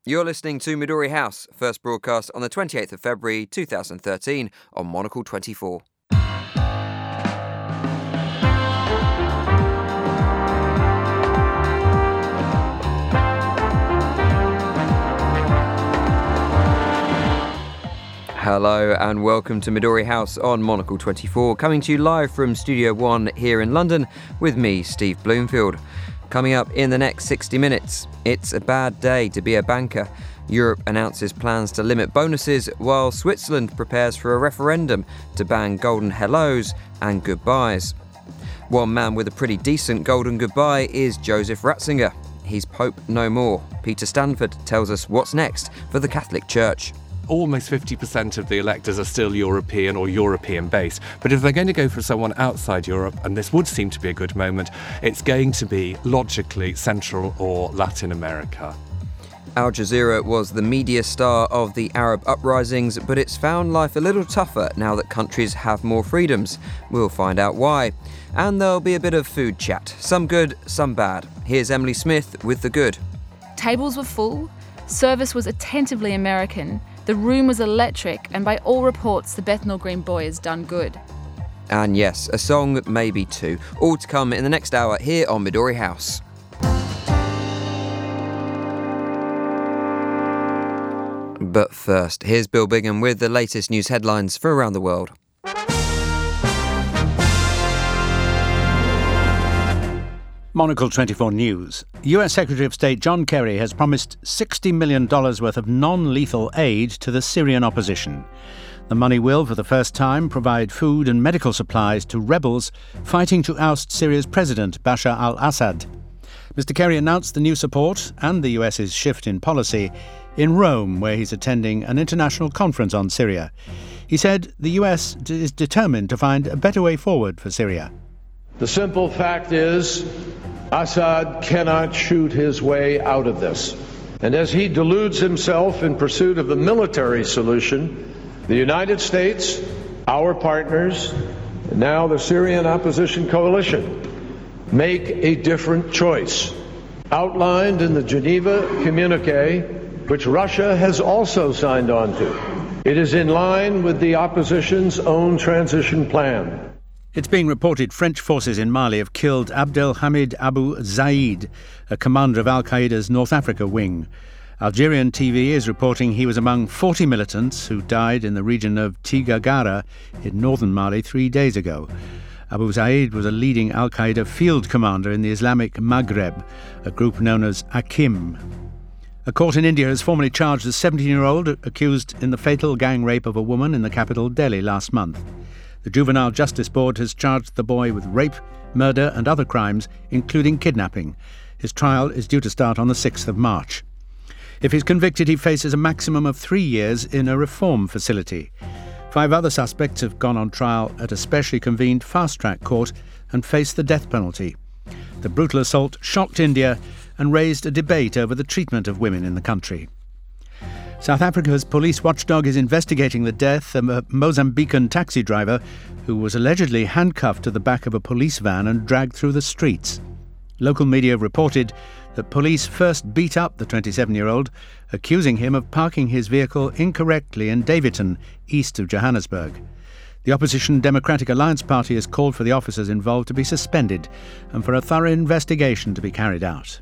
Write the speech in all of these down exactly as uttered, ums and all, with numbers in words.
You're listening to Midori House, first broadcast on the twenty-eighth of February two thousand thirteen on Monocle twenty-four. Hello and welcome to Midori House on Monocle twenty-four, coming to you live from Studio One here in London with me, Steve Bloomfield. Coming up in the next sixty minutes, it's a bad day to be a banker. Europe announces plans to limit bonuses while Switzerland prepares for a referendum to ban golden hellos and goodbyes. One man with a pretty decent golden goodbye is Joseph Ratzinger. He's Pope no more. Peter Stanford tells us what's next for the Catholic Church. Almost fifty percent of the electors are still European or European-based. But if they're going to go for someone outside Europe, and this would seem to be a good moment, it's going to be, logically, Central or Latin America. Al Jazeera was the media star of the Arab uprisings, but it's found life a little tougher now that countries have more freedoms. We'll find out why. And there'll be a bit of food chat. Some good, some bad. Here's Emily Smith with the good. Tables were full. Service was attentively American. The room was electric, and by all reports, the Bethnal Green boy has done good. And yes, a song, maybe two. All to come in the next hour here on Midori House. But first, here's Bill Bigham with the latest news headlines for around the world. Monocle twenty-four News. U S Secretary of State John Kerry has promised sixty million dollars worth of non-lethal aid to the Syrian opposition. The money will, for the first time, provide food and medical supplies to rebels fighting to oust Syria's president, Bashar al-Assad. Mister Kerry announced the new support and the US's shift in policy in Rome, where he's attending an international conference on Syria. He said the U S is determined to find a better way forward for Syria. The simple fact is, Assad cannot shoot his way out of this. And as he deludes himself in pursuit of the military solution, the United States, our partners, and now the Syrian opposition coalition, make a different choice, outlined in the Geneva Communique, which Russia has also signed on to. It is in line with the opposition's own transition plan. It's being reported French forces in Mali have killed Abdelhamid Abu Zaid, a commander of al-Qaeda's North Africa wing. Algerian T V is reporting he was among forty militants who died in the region of Tigagara in northern Mali three days ago. Abu Zaid was a leading al-Qaeda field commander in the Islamic Maghreb, a group known as Akim. A court in India has formally charged a seventeen-year-old accused in the fatal gang rape of a woman in the capital Delhi last month. The Juvenile Justice Board has charged the boy with rape, murder and other crimes, including kidnapping. His trial is due to start on the sixth of March. If he's convicted, he faces a maximum of three years in a reform facility. Five other suspects have gone on trial at a specially convened fast-track court and face the death penalty. The brutal assault shocked India and raised a debate over the treatment of women in the country. South Africa's police watchdog is investigating the death of a Mozambican taxi driver who was allegedly handcuffed to the back of a police van and dragged through the streets. Local media reported that police first beat up the twenty-seven-year-old, accusing him of parking his vehicle incorrectly in Daveyton, east of Johannesburg. The opposition Democratic Alliance Party has called for the officers involved to be suspended and for a thorough investigation to be carried out.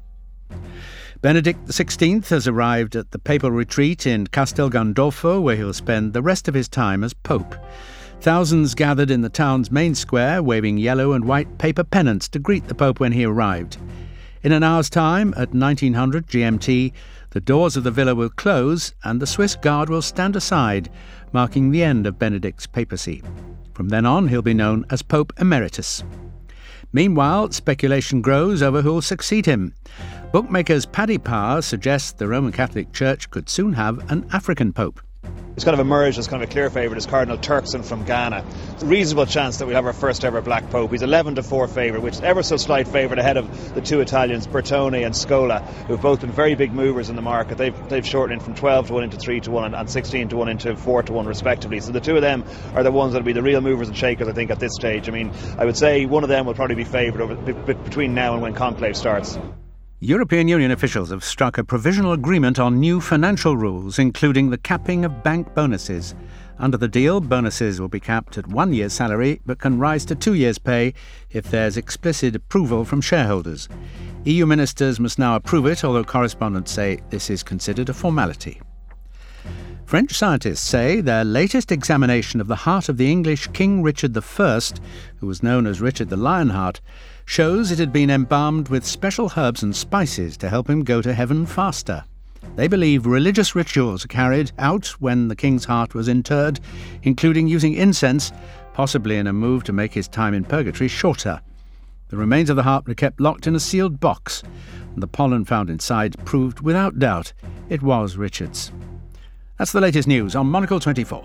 Benedict the sixteenth has arrived at the papal retreat in Castel Gandolfo, where he'll spend the rest of his time as Pope. Thousands gathered in the town's main square, waving yellow and white paper pennants to greet the Pope when he arrived. In an hour's time, at nineteen hundred G M T, the doors of the villa will close and the Swiss Guard will stand aside, marking the end of Benedict's papacy. From then on, he'll be known as Pope Emeritus. Meanwhile, speculation grows over who'll succeed him. Bookmakers Paddy Power suggests the Roman Catholic Church could soon have an African pope. It's kind of emerged as kind of a clear favourite as Cardinal Turkson from Ghana. It's a reasonable chance that we'll have our first ever black pope. He's eleven to four favourite, which is ever so slight favourite ahead of the two Italians, Bertone and Scola, who've both been very big movers in the market. They've they've shortened from twelve to one into three to one and sixteen to one into four to one respectively. So the two of them are the ones that'll be the real movers and shakers, I think, at this stage. I mean, I would say one of them will probably be favoured over b- b- between now and when conclave starts. European Union officials have struck a provisional agreement on new financial rules, including the capping of bank bonuses. Under the deal, bonuses will be capped at one year's salary, but can rise to two years' pay if there's explicit approval from shareholders. E U ministers must now approve it, although correspondents say this is considered a formality. French scientists say their latest examination of the heart of the English King Richard the First, who was known as Richard the Lionheart, shows it had been embalmed with special herbs and spices to help him go to heaven faster. They believe religious rituals are carried out when the king's heart was interred, including using incense, possibly in a move to make his time in purgatory shorter. The remains of the heart were kept locked in a sealed box, and the pollen found inside proved without doubt it was Richard's. That's the latest news on Monocle twenty-four.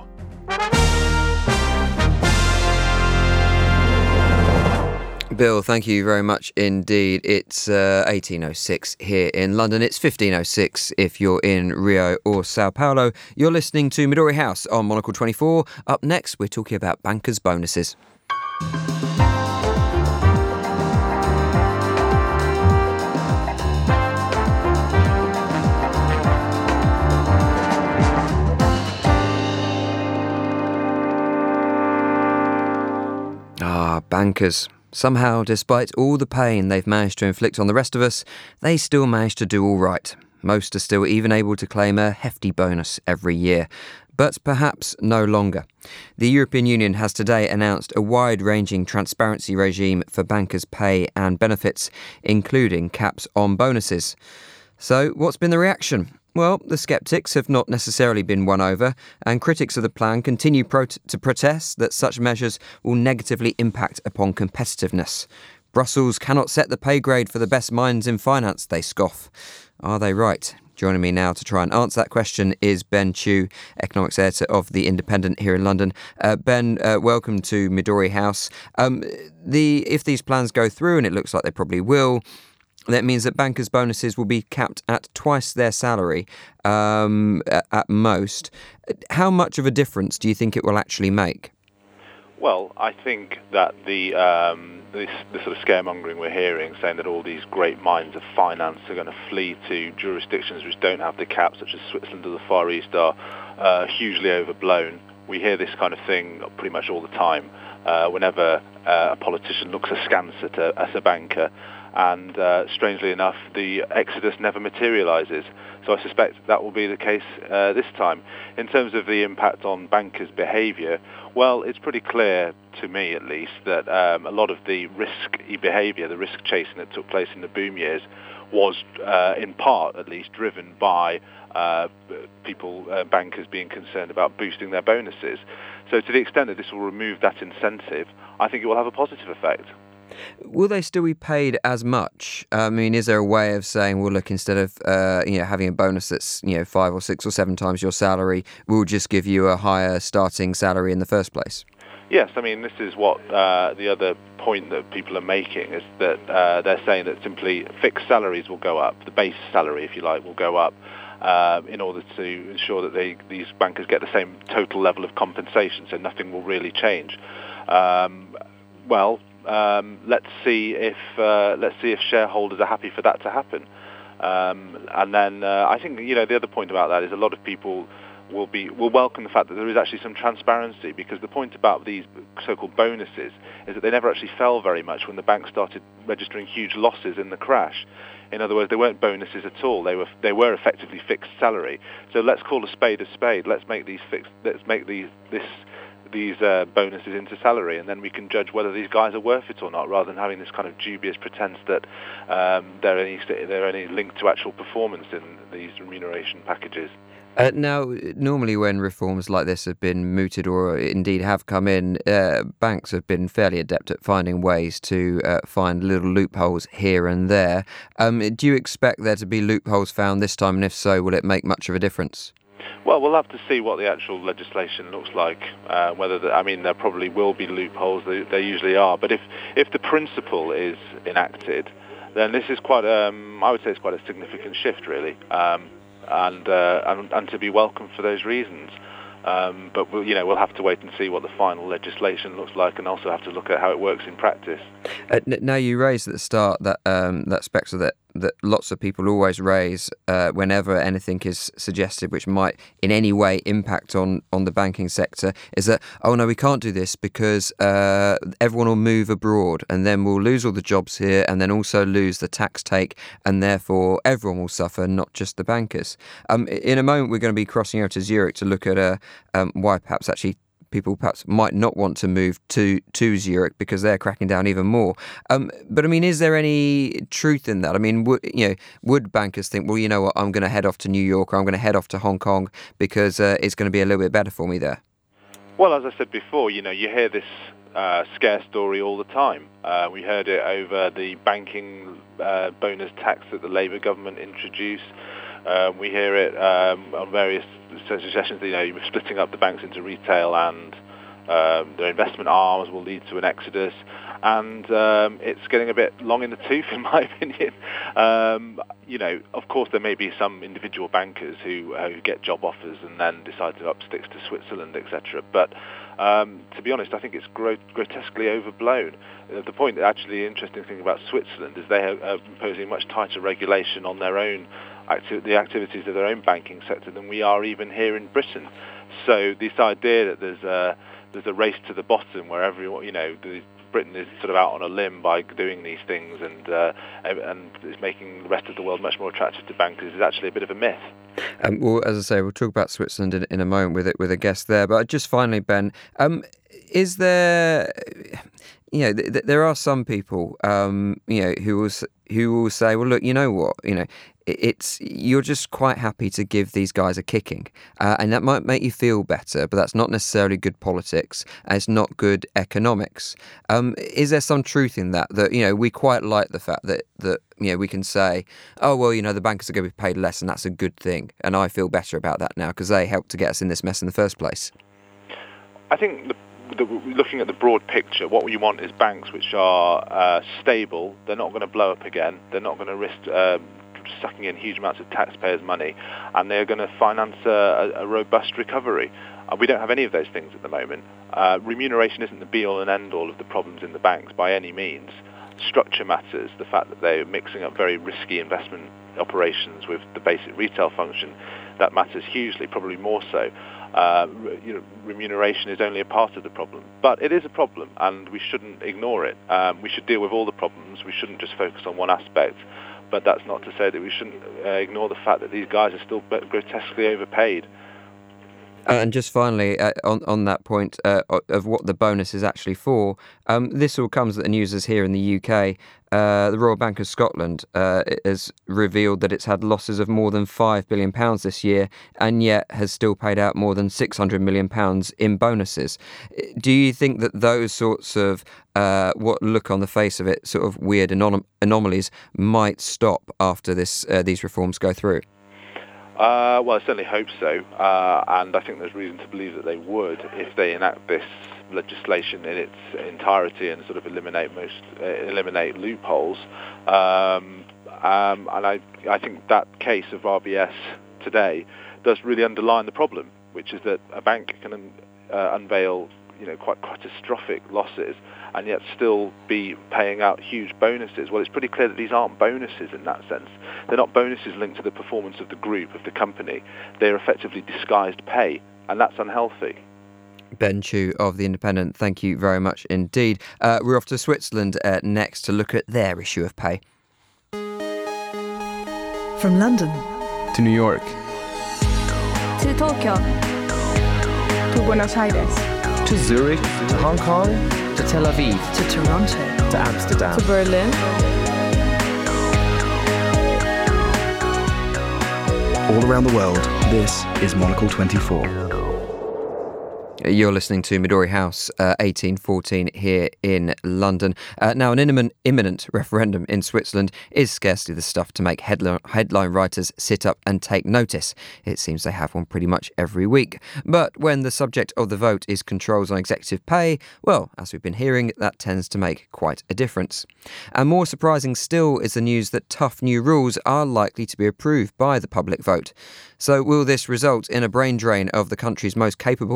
Bill, thank you very much indeed. It's uh, eighteen oh six here in London. It's fifteen oh six if you're in Rio or Sao Paulo. You're listening to Midori House on Monocle twenty-four. Up next, we're talking about bankers' bonuses. Ah, bankers. Somehow, despite all the pain they've managed to inflict on the rest of us, they still manage to do all right. Most are still even able to claim a hefty bonus every year, but perhaps no longer. The European Union has today announced a wide-ranging transparency regime for bankers' pay and benefits, including caps on bonuses. So, what's been the reaction? Well, the sceptics have not necessarily been won over, and critics of the plan continue pro- to protest that such measures will negatively impact upon competitiveness. Brussels cannot set the pay grade for the best minds in finance, they scoff. Are they right? Joining me now to try and answer that question is Ben Chew, economics editor of The Independent here in London. Uh, Ben, uh, welcome to Midori House. Um, the if these plans go through, and it looks like they probably will, that means that bankers' bonuses will be capped at twice their salary um, at most. How much of a difference do you think it will actually make? Well, I think that the um, this, this sort of scaremongering we're hearing, saying that all these great minds of finance are going to flee to jurisdictions which don't have the cap, such as Switzerland or the Far East, are uh, hugely overblown. We hear this kind of thing pretty much all the time. Uh, whenever uh, a politician looks askance at a, as a banker, and uh, strangely enough, the exodus never materialises. So I suspect that will be the case uh, this time. In terms of the impact on bankers' behaviour, well, it's pretty clear, to me at least, that um, a lot of the risky behaviour, the risk chasing that took place in the boom years, was uh, in part, at least, driven by uh, people, uh, bankers being concerned about boosting their bonuses. So to the extent that this will remove that incentive, I think it will have a positive effect. Will they still be paid as much? I mean, is there a way of saying, well, look, instead of uh, you know having a bonus that's you know five or six or seven times your salary, we'll just give you a higher starting salary in the first place? Yes, I mean, this is what uh, the other point that people are making is that uh, they're saying that simply fixed salaries will go up, the base salary, if you like, will go up uh, in order to ensure that they, these bankers get the same total level of compensation, so nothing will really change. Um, well, um, let's see if uh, let's see if shareholders are happy for that to happen. Um, and then uh, I think you know the other point about that is a lot of people will be will welcome the fact that there is actually some transparency, because the point about these so-called bonuses is that they never actually fell very much when the bank started registering huge losses in the crash. In other words, they weren't bonuses at all. They were they were effectively fixed salary. So let's call a spade a spade. Let's make these fixed. Let's make these this these uh, bonuses into salary, and then we can judge whether these guys are worth it or not, rather than having this kind of dubious pretense that um, they're any they're any linked to actual performance in these remuneration packages. Uh, now, normally when reforms like this have been mooted or indeed have come in, uh, banks have been fairly adept at finding ways to uh, find little loopholes here and there. Um, do you expect there to be loopholes found this time, and if so, will it make much of a difference? Well, we'll have to see what the actual legislation looks like. Uh, whether the, I mean, there probably will be loopholes. They, they usually are. But if if the principle is enacted, then this is quite. Um, I would say it's quite a significant shift, really. Um, And, uh, and and to be welcome for those reasons. Um, but we'll, you know, we'll have to wait and see what the final legislation looks like, and also have to look at how it works in practice. Uh, now, you raised at the start that um, that spectre that that lots of people always raise uh, whenever anything is suggested which might in any way impact on, on the banking sector is that, oh no, we can't do this because uh, everyone will move abroad and then we'll lose all the jobs here and then also lose the tax take, and therefore everyone will suffer, not just the bankers. Um, in a moment, we're going to be crossing over to Zurich to look at uh, um, why perhaps actually people perhaps might not want to move to, to Zurich because they're cracking down even more. Um, but I mean, is there any truth in that? I mean, would, you know, would bankers think, well, you know what, I'm going to head off to New York or I'm going to head off to Hong Kong because uh, it's going to be a little bit better for me there? Well, as I said before, you know, you hear this uh, scare story all the time. Uh, we heard it over the banking uh, bonus tax that the Labour government introduced. Uh, we hear it um, on various suggestions that, you know, splitting up the banks into retail and um, their investment arms will lead to an exodus. And um, it's getting a bit long in the tooth, in my opinion. Um, you know, of course, there may be some individual bankers who, uh, who get job offers and then decide to up sticks to Switzerland, et cetera. But um, to be honest, I think it's gro- grotesquely overblown. Uh, the point, actually, the interesting thing about Switzerland is they are uh, imposing much tighter regulation on their own acti- the activities of their own banking sector than we are even here in Britain. So this idea that there's a there's a race to the bottom where everyone, you know, the, Britain is sort of out on a limb by doing these things and uh, and is making the rest of the world much more attractive to bankers is actually a bit of a myth. Um, well, as I say, we'll talk about Switzerland in, in a moment with it with a guest there. But just finally, Ben, um, is there, you know, th- th- there are some people, um, you know, who will who will say, well, look, you know what, you know, it's you're just quite happy to give these guys a kicking, uh, and that might make you feel better, but that's not necessarily good politics, and it's not good economics. Um, is there some truth in that? That, you know, we quite like the fact that that you know we can say, oh well, you know, the bankers are going to be paid less, and that's a good thing, and I feel better about that now because they helped to get us in this mess in the first place. I think the The, looking at the broad picture, what you want is banks which are uh, stable. They're not going to blow up again. They're not going to risk um, sucking in huge amounts of taxpayers' money, and they're going to finance a, a robust recovery. Uh, we don't have any of those things at the moment. Uh, remuneration isn't the be-all and end-all of the problems in the banks by any means. Structure matters. The fact that they're mixing up very risky investment operations with the basic retail function, that matters hugely, probably more so. Uh, you know, remuneration is only a part of the problem, but it is a problem, and we shouldn't ignore it. Um, we should deal with all the problems. We shouldn't just focus on one aspect, but that's not to say that we shouldn't uh, ignore the fact that these guys are still grotesquely overpaid. Uh, and just finally, uh, on on that point uh, of what the bonus is actually for, um, this all comes at the news as here in the U K. Uh, the Royal Bank of Scotland uh, has revealed that it's had losses of more than five billion pounds this year, and yet has still paid out more than six hundred million pounds in bonuses. Do you think that those sorts of, uh, what look on the face of it, sort of weird anom- anomalies might stop after this uh, these reforms go through? Uh, well, I certainly hope so, uh, and I think there's reason to believe that they would if they enact this legislation in its entirety and sort of eliminate most uh, eliminate loopholes. Um, um, and I, I think that case of R B S today does really underline the problem, which is that a bank can uh, unveil, you know, quite catastrophic losses and yet still be paying out huge bonuses. Well, it's pretty clear that these aren't bonuses in that sense. They're not bonuses linked to the performance of the group, of the company. They're effectively disguised pay, and that's unhealthy. Ben Chew of The Independent, thank you very much indeed. Uh, we're off to Switzerland uh, next to look at their issue of pay. From London to New York to Tokyo to Buenos Aires to Zurich to Hong Kong to Tel Aviv to Toronto to Amsterdam to Berlin. All around the world, this is Monocle twenty-four. You're listening to Midori House, uh, eighteen fourteen here in London. Uh, now, an imminent, imminent referendum in Switzerland is scarcely the stuff to make headline, headline writers sit up and take notice. It seems they have one pretty much every week. But when the subject of the vote is controls on executive pay, well, as we've been hearing, that tends to make quite a difference. And more surprising still is the news that tough new rules are likely to be approved by the public vote. So will this result in a brain drain of the country's most capable?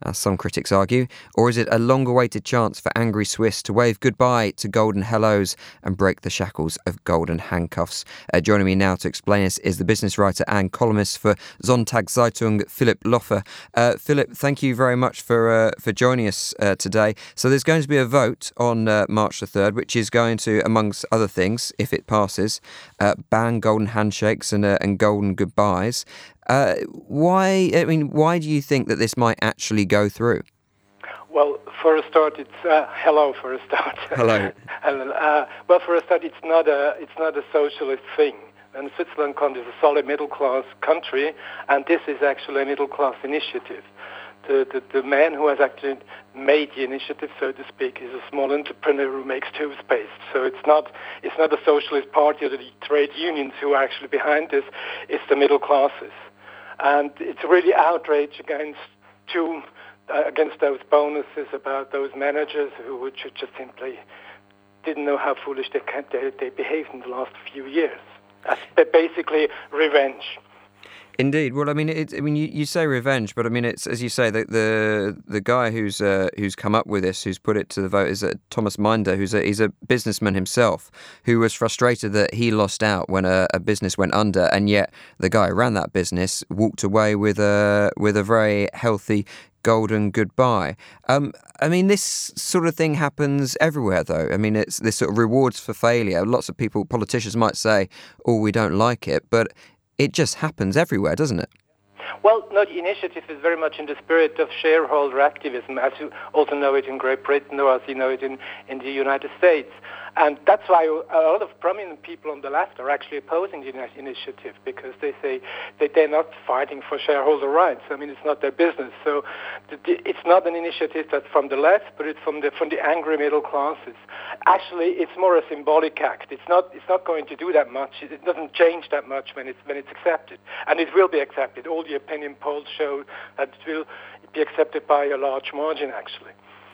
as some critics argue, or is it a long-awaited chance for angry Swiss to wave goodbye to golden hellos and break the shackles of golden handcuffs? Uh, joining me now to explain this is the business writer and columnist for Sonntagszeitung, Philipp Loffer. Uh, Philipp, thank you very much for uh, for joining us uh, today. So there's going to be a vote on uh, March the third, which is going to, amongst other things, if it passes, uh, ban golden handshakes and uh, and golden goodbyes. Uh, why? I mean, why do you think that this might actually go through? Well, for a start, it's uh, hello. For a start, hello. and, uh, well, for a start, it's not a it's not a socialist thing. And Switzerland is a solid middle class country, and this is actually a middle class initiative. The, the the man who has actually made the initiative, so to speak, is a small entrepreneur who makes toothpaste. So it's not it's not the socialist party or the trade unions who are actually behind this. It's the middle classes. And it's really outrage against two, uh, against those bonuses, about those managers who would just simply didn't know how foolish they, can, they, they behaved in the last few years. That's basically revenge. Indeed. Well, I mean, it, I mean, you, you say revenge, but I mean, it's as you say, the the, the guy who's uh, who's come up with this, who's put it to the vote, is uh, Thomas Minder, who's a he's a businessman himself, who was frustrated that he lost out when a, a business went under, and yet the guy who ran that business walked away with a with a very healthy golden goodbye. Um, I mean, this sort of thing happens everywhere, though. I mean, it's this sort of rewards for failure. Lots of people, politicians, might say, "Oh, we don't like it," but it just happens everywhere, doesn't it? Well, no, the initiative is very much in the spirit of shareholder activism, as you also know it in Great Britain or as you know it in, in the United States. And that's why a lot of prominent people on the left are actually opposing the initiative, because they say that they're not fighting for shareholder rights. I mean, it's not their business. So it's not an initiative that's from the left, but it's from the from the angry middle classes. Actually, it's more a symbolic act. It's not it's not going to do that much. It doesn't change that much when it's when it's accepted, and it will be accepted. All the opinion polls show that it will be accepted by a large margin, actually.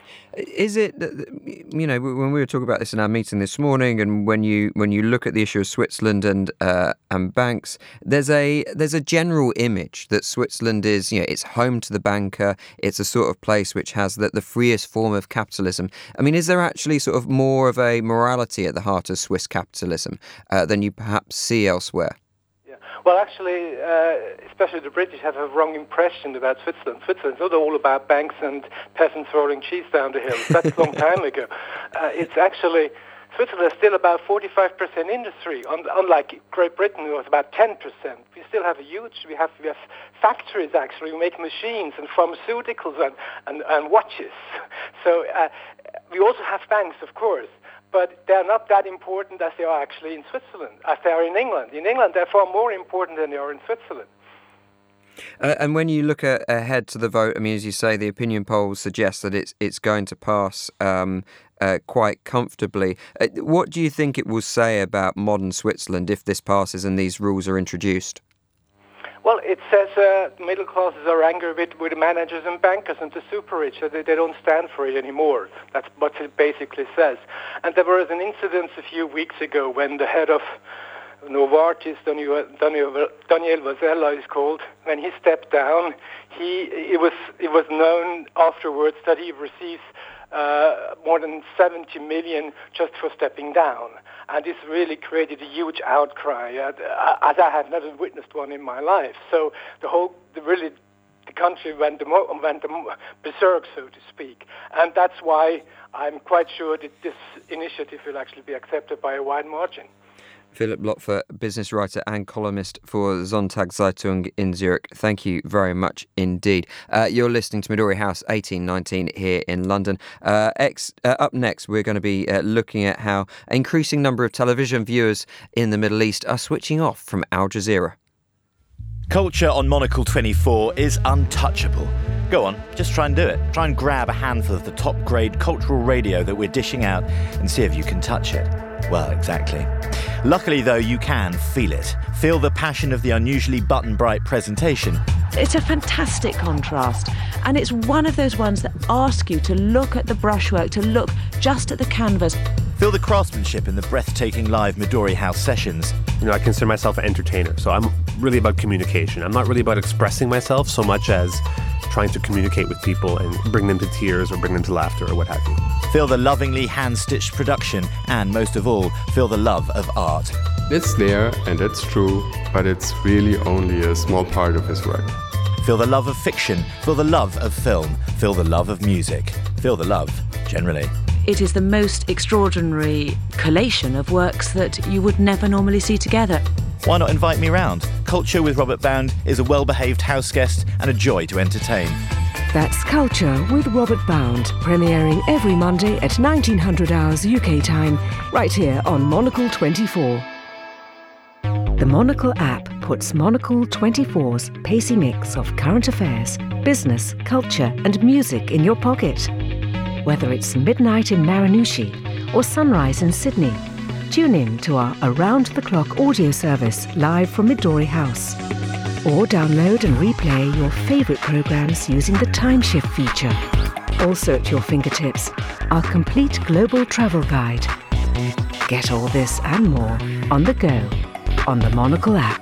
Is it, you know, when we were talking about this in our meeting this morning, and when you when you look at the issue of Switzerland and uh, and banks, there's a there's a general image that Switzerland is, you know, it's home to the banker. It's a sort of place which has the, the freest form of capitalism. I mean, is there actually sort of more of a morality at the heart of Swiss capitalism uh, than you perhaps see elsewhere? Well, actually, uh, especially the British have a wrong impression about Switzerland. Switzerland's not all about banks and peasants rolling cheese down the hills. That's a long time ago. Uh, it's actually, Switzerland is still about forty-five percent industry, unlike Great Britain, who was about ten percent. We still have a huge, we have, we have factories, actually. We make machines and pharmaceuticals and, and, and watches. So uh, we also have banks, of course. But they're not that important as they are actually in Switzerland, as they are in England. In England, they're far more important than they are in Switzerland. Uh, and when you look at, ahead to the vote, I mean, as you say, the opinion polls suggest that it's it's going to pass um, uh, quite comfortably. Uh, what do you think it will say about modern Switzerland if this passes and these rules are introduced? Well, it says uh, middle classes are angry with, with managers and bankers and the super rich, so they, they don't stand for it anymore. That's what it basically says. And there was an incident a few weeks ago when the head of Novartis, Daniel, Daniel, Daniel Vasella is called, when he stepped down, he it was it was known afterwards that he receives uh, more than seventy million just for stepping down. And this really created a huge outcry, uh, as I have never witnessed one in my life. So the whole, the really, the country went went berserk, so to speak. And that's why I'm quite sure that this initiative will actually be accepted by a wide margin. Philipp Loffer, business writer and columnist for Sonntagszeitung in Zurich. Thank you very much indeed. Uh, you're listening to Midori House eighteen nineteen here in London. Uh, ex, uh, up next, we're going to be uh, looking at how an increasing number of television viewers in the Middle East are switching off from Al Jazeera. Culture on Monocle twenty-four is untouchable. Go on, just try and do it. Try and grab a handful of the top-grade cultural radio that we're dishing out and see if you can touch it. Well, exactly. Luckily, though, you can feel it. Feel the passion of the unusually button-bright presentation. It's a fantastic contrast, and it's one of those ones that ask you to look at the brushwork, to look just at the canvas. Feel the craftsmanship in the breathtaking live Midori House sessions. You know, I consider myself an entertainer, so I'm really about communication. I'm not really about expressing myself so much as trying to communicate with people and bring them to tears or bring them to laughter or what have you. Feel the lovingly hand-stitched production and, most of all, feel the love of art. It's there and it's true, but it's really only a small part of his work. Feel the love of fiction, feel the love of film, feel the love of music, feel the love, generally. It is the most extraordinary collation of works that you would never normally see together. Why not invite me round? Culture with Robert Bound is a well-behaved house guest and a joy to entertain. That's Culture with Robert Bound, premiering every Monday at nineteen hundred hours U K time, right here on Monocle twenty-four. The Monocle app puts Monocle twenty-four's pacey mix of current affairs, business, culture and music in your pocket. Whether it's midnight in Marranushi or sunrise in Sydney, tune in to our around-the-clock audio service live from Midori House. Or download and replay your favourite programmes using the Time Shift feature. Also at your fingertips, our complete global travel guide. Get all this and more on the go on the Monocle app.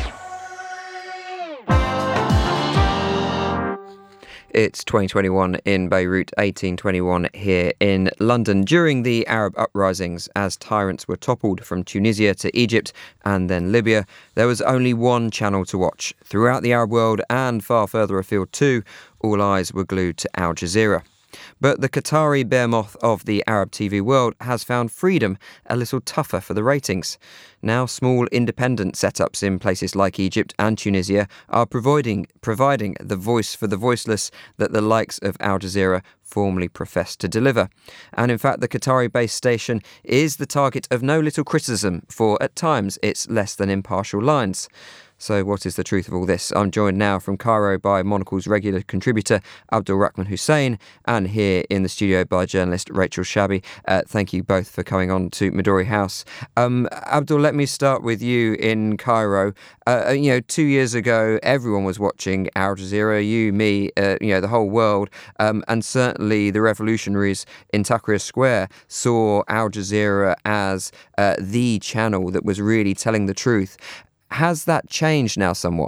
It's twenty twenty-one in Beirut, eighteen twenty-one here in London. During the Arab uprisings, as tyrants were toppled from Tunisia to Egypt and then Libya, there was only one channel to watch. Throughout the Arab world and far further afield too, all eyes were glued to Al Jazeera. But the Qatari behemoth of the Arab T V world has found freedom a little tougher for the ratings. Now small independent setups in places like Egypt and Tunisia are providing providing the voice for the voiceless that the likes of Al Jazeera formerly professed to deliver. And in fact, the Qatari-based station is the target of no little criticism for, at times, its less than impartial lines. So what is the truth of all this? I'm joined now from Cairo by Monocle's regular contributor, Abdul Rahman Hussein, and here in the studio by journalist Rachel Shabi. Uh, thank you both for coming on to Midori House. Um, Abdul, let me start with you in Cairo. Uh, you know, two years ago, everyone was watching Al Jazeera, you, me, uh, you know, the whole world, um, and certainly the revolutionaries in Tahrir Square saw Al Jazeera as uh, the channel that was really telling the truth. Has that changed now somewhat?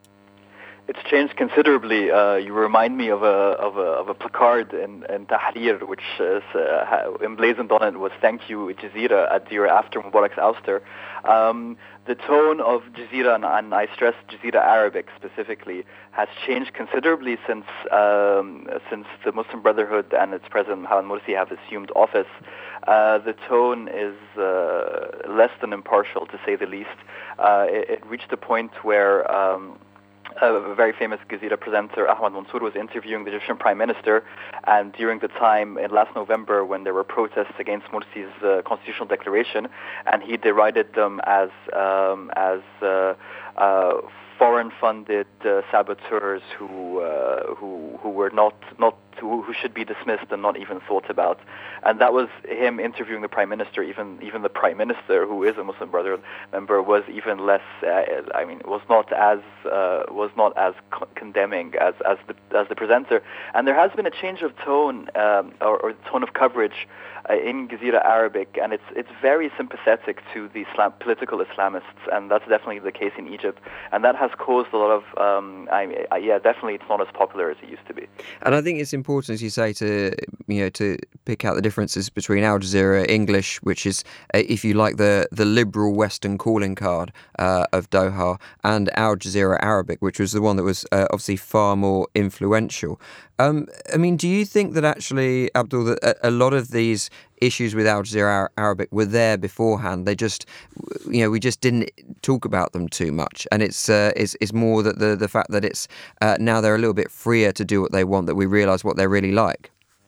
It's changed considerably. Uh, you remind me of a of a, of a placard in, in Tahrir, which is uh, emblazoned on it was "Thank you, Jazeera," at the year after Mubarak's ouster. Um, the tone of Jazeera, and, and I stress Jazeera Arabic specifically, has changed considerably since um, since the Muslim Brotherhood and its president Mohammed Morsi have assumed office. Uh, the tone is uh, less than impartial, to say the least. Uh, it, it reached a point where um, a very famous Jazeera presenter, Ahmad Mansour, was interviewing the Egyptian Prime Minister, and during the time in last November when there were protests against Morsi's uh, constitutional declaration, and he derided them as um, as uh, uh, foreign-funded uh, saboteurs who uh, who who were not not who, who should be dismissed and not even thought about. And that was him interviewing the Prime Minister. Even even the Prime Minister, who is a Muslim Brotherhood member, was even less. Uh, I mean, was not as uh, was not as co- condemning as as the as the presenter. And there has been a change of tone um, or, or tone of coverage uh, in Jazeera Arabic, and it's it's very sympathetic to the Islam, political Islamists, and that's definitely the case in Egypt. And that has caused a lot of um, I, I, yeah, definitely it's not as popular as it used to be. And I think it's important, as you say, to you know to pick out the differences between Al Jazeera English, which is, uh, if you like, the the liberal Western calling card uh, of Doha, and Al Jazeera Arabic, which was the one that was uh, obviously far more influential. Um, I mean, do you think that actually, Abdul, that a, a lot of these issues with Al Jazeera Arabic were there beforehand? They just, you know, we just didn't talk about them too much, and it's uh, it's, it's more that the the fact that it's uh, now they're a little bit freer to do what they want, that we realise what they're really like.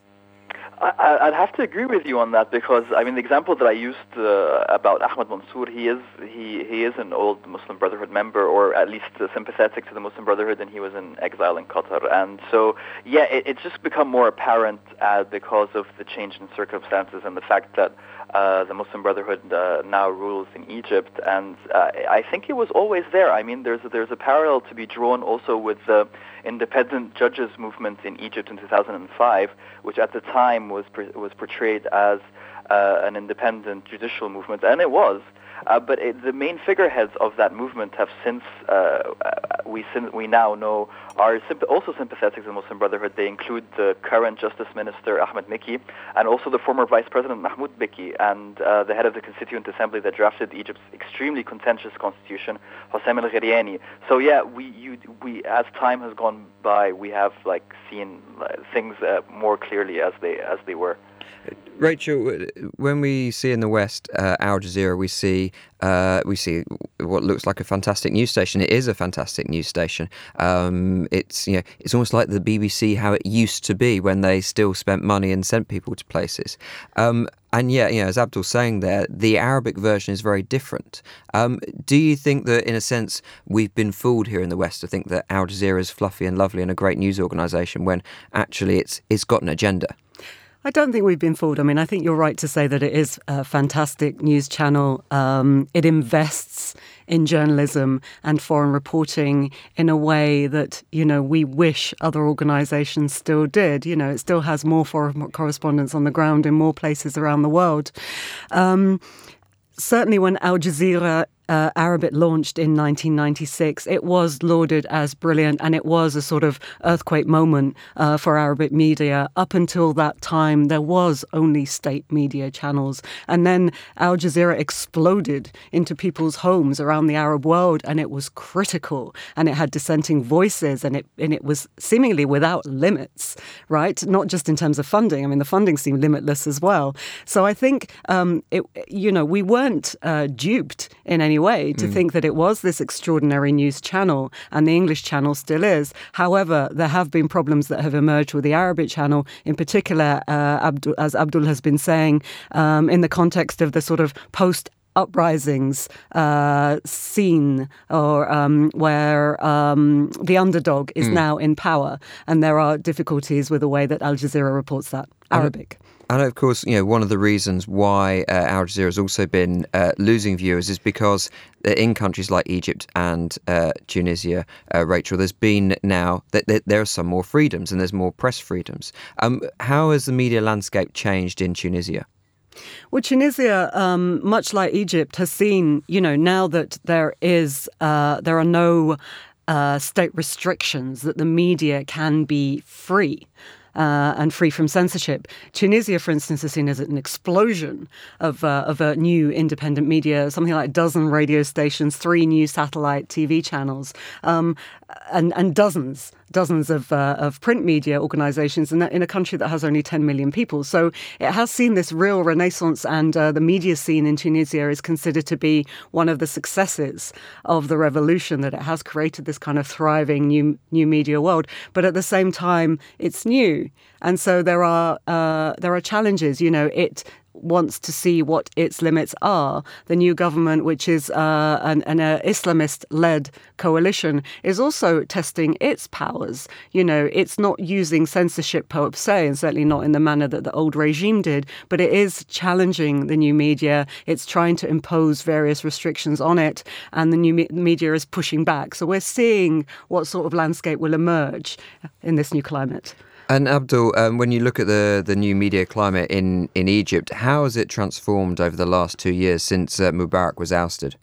I, I'd have to agree with you on that, because I mean the example that I used uh, about Ahmad Mansour, he is he, he is an old Muslim Brotherhood member, or at least uh, sympathetic to the Muslim Brotherhood, and he was in exile in Qatar. And so yeah, it, it's just become more apparent uh, because of the change in circumstances and the fact that uh, the Muslim Brotherhood uh, now rules in Egypt. And uh, I think it was always there. I mean, there's a, there's a parallel to be drawn also with the independent judges movement in Egypt in two thousand five, which at the time was was portrayed as uh, an independent judicial movement, and it was. Uh, but it, the main figureheads of that movement have since, uh, we since we now know, are symp- also sympathetic to the Muslim Brotherhood. They include the current Justice Minister Ahmed Miki, and also the former Vice President Mahmoud Beki, and uh, the head of the Constituent Assembly that drafted Egypt's extremely contentious constitution, Hossein al-Gheriani. So yeah, we, you, we, as time has gone by, we have like seen uh, things uh, more clearly as they as they were. Rachel, when we see in the West uh, Al Jazeera, we see uh, we see what looks like a fantastic news station. It is a fantastic news station. Um, it's you know it's almost like the B B C how it used to be when they still spent money and sent people to places. Um, and yet, you know, as Abdul's saying there, the Arabic version is very different. Um, do you think that, in a sense, we've been fooled here in the West to think that Al Jazeera is fluffy and lovely and a great news organisation when actually it's it's got an agenda? I don't think we've been fooled. I mean, I think you're right to say that it is a fantastic news channel. Um, it invests in journalism and foreign reporting in a way that, you know, we wish other organisations still did. You know, it still has more foreign correspondents on the ground in more places around the world. Um, certainly when Al Jazeera Uh, Arabic launched in nineteen ninety-six, it was lauded as brilliant, and it was a sort of earthquake moment uh, for Arabic media. Up until that time, there was only state media channels. And then Al Jazeera exploded into people's homes around the Arab world, and it was critical, and it had dissenting voices, and it and it was seemingly without limits, right? Not just in terms of funding. I mean, the funding seemed limitless as well. So I think, um, it, you know, we weren't uh, duped in any way to mm. think that it was this extraordinary news channel, and the English channel still is. However, there have been problems that have emerged with the Arabic channel, in particular, uh, Abdul, as Abdul has been saying, um, in the context of the sort of post uprisings uh, scene, or um, where um, the underdog is mm. now in power, and there are difficulties with the way that Al Jazeera reports that Arabic. And of course, you know, one of the reasons why uh, Al Jazeera has also been uh, losing viewers is because in countries like Egypt and uh, Tunisia, uh, Rachel, there's been now that th- there are some more freedoms and there's more press freedoms. Um, how has the media landscape changed in Tunisia? Well, Tunisia, um, much like Egypt, has seen, you know, now that there is, uh, there are no uh, state restrictions, that the media can be free. Uh, and free from censorship. Tunisia, for instance, is seen as an explosion of uh, of a new independent media, something like a dozen radio stations, three new satellite T V channels, um, and, and dozens, dozens of uh, of print media organizations in a, in a country that has only ten million people. So it has seen this real renaissance, and uh, the media scene in Tunisia is considered to be one of the successes of the revolution, that it has created this kind of thriving new new media world. But at the same time, it's new. And so there are uh, there are challenges. You know, it wants to see what its limits are. The new government, which is uh, an, an uh, Islamist-led coalition, is also testing its powers. You know, it's not using censorship per se, and certainly not in the manner that the old regime did, but it is challenging the new media. It's trying to impose various restrictions on it, and the new me- media is pushing back. So we're seeing what sort of landscape will emerge in this new climate. And Abdul, um, when you look at the, the new media climate in, in Egypt, how has it transformed over the last two years since uh, Mubarak was ousted?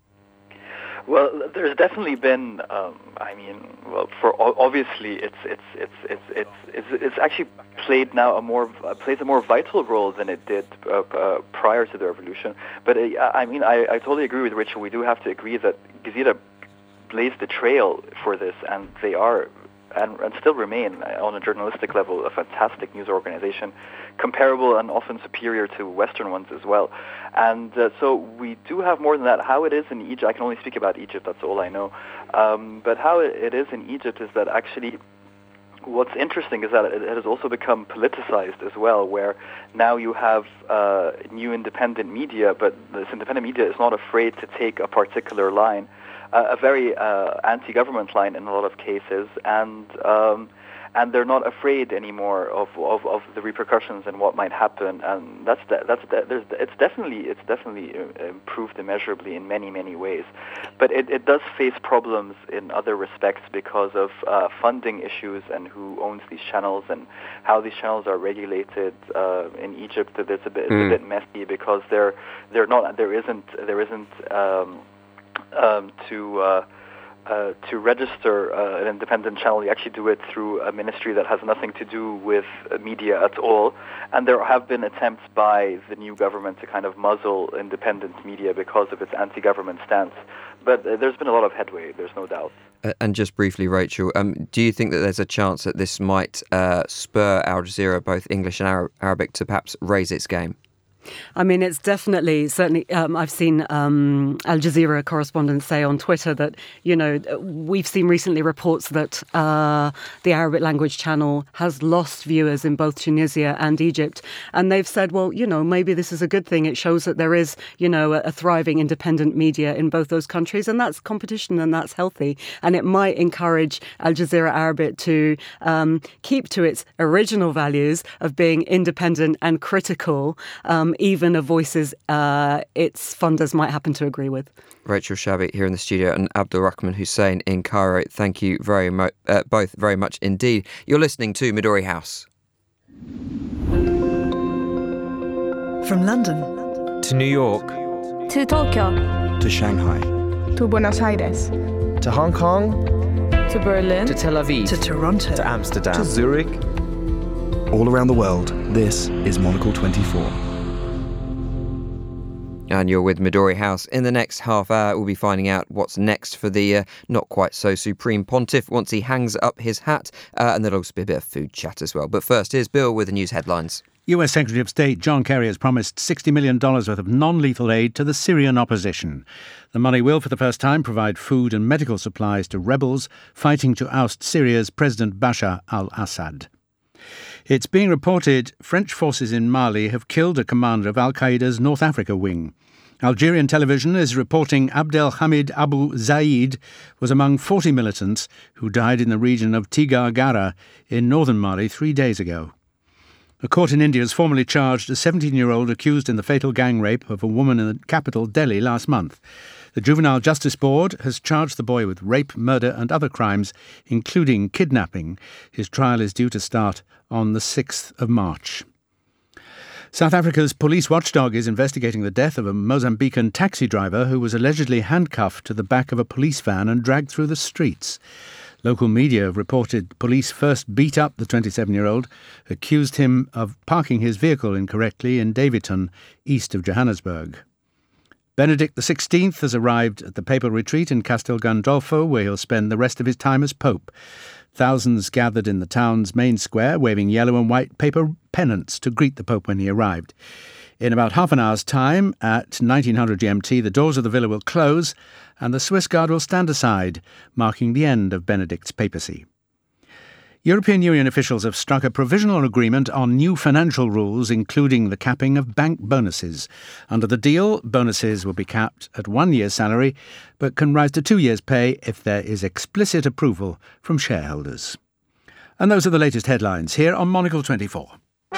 Well, there's definitely been. Um, I mean, well, for obviously, it's it's it's it's it's it's, it's actually played now a more uh, plays a more vital role than it did uh, uh, prior to the revolution. But uh, I mean, I, I totally agree with Richard. We do have to agree that Jazeera blazed the trail for this, and they are. And, and still remain, on a journalistic level, a fantastic news organization, comparable and often superior to Western ones as well. And uh, so we do have more than that. How it is in Egypt, I can only speak about Egypt, that's all I know. Um, but how it is in Egypt is that actually what's interesting is that it has also become politicized as well, where now you have uh, new independent media, but this independent media is not afraid to take a particular line. a, a very uh, anti-government line in a lot of cases, and um, and they're not afraid anymore of, of, of the repercussions and what might happen. And that's de- that's de- there's, it's definitely it's definitely improved immeasurably in many many ways, but it, it does face problems in other respects because of uh, funding issues and who owns these channels and how these channels are regulated uh, in Egypt. It's a bit it's mm. a bit messy because they're they're not there isn't there isn't um, um, to uh, Uh, to register uh, an independent channel, you actually do it through a ministry that has nothing to do with uh, media at all. And there have been attempts by the new government to kind of muzzle independent media because of its anti-government stance. But uh, there's been a lot of headway, there's no doubt. Uh, and just briefly, Rachel, um, do you think that there's a chance that this might uh, spur Al Jazeera, both English and Arab- Arabic, to perhaps raise its game? I mean, it's definitely, certainly, um, I've seen um, Al Jazeera correspondents say on Twitter that, you know, we've seen recently reports that uh, the Arabic language channel has lost viewers in both Tunisia and Egypt. And they've said, well, you know, maybe this is a good thing. It shows that there is, you know, a, a thriving independent media in both those countries. And that's competition and that's healthy. And it might encourage Al Jazeera Arabic to um, keep to its original values of being independent and critical, um, even of voices uh, its funders might happen to agree with. Rachel Shabit here in the studio and Abdul Rahman Hussein in Cairo. Thank you very much, uh, both very much indeed. You're listening to Midori House. From London to New York to Tokyo to Shanghai to Buenos Aires to Hong Kong to Berlin to Tel Aviv to Toronto to Amsterdam to Zurich. All around the world, this is Monocle twenty-four. And you're with Midori House. In the next half hour, we'll be finding out what's next for the uh, not quite so supreme pontiff once he hangs up his hat. Uh, and there'll also be a bit of food chat as well. But first, here's Bill with the news headlines. U S Secretary of State John Kerry has promised sixty million dollars worth of non-lethal aid to the Syrian opposition. The money will, for the first time, provide food and medical supplies to rebels fighting to oust Syria's President Bashar al-Assad. It's being reported French forces in Mali have killed a commander of al-Qaeda's North Africa wing. Algerian television is reporting Abdelhamid Abu Zaid was among forty militants who died in the region of Tigagara in northern Mali three days ago. A court in India has formally charged a seventeen-year-old accused in the fatal gang rape of a woman in the capital, Delhi, last month. The Juvenile Justice Board has charged the boy with rape, murder and other crimes, including kidnapping. His trial is due to start on the sixth of March. South Africa's police watchdog is investigating the death of a Mozambican taxi driver who was allegedly handcuffed to the back of a police van and dragged through the streets. Local media have reported police first beat up the twenty-seven-year-old, accused him of parking his vehicle incorrectly in Davidton, east of Johannesburg. Benedict the sixteenth has arrived at the papal retreat in Castel Gandolfo, where he'll spend the rest of his time as pope. Thousands gathered in the town's main square, waving yellow and white paper pennants to greet the pope when he arrived. In about half an hour's time, at nineteen hundred G M T, the doors of the villa will close and the Swiss Guard will stand aside, marking the end of Benedict's papacy. European Union officials have struck a provisional agreement on new financial rules, including the capping of bank bonuses. Under the deal, bonuses will be capped at one year's salary, but can rise to two years' pay if there is explicit approval from shareholders. And those are the latest headlines here on Monocle twenty-four.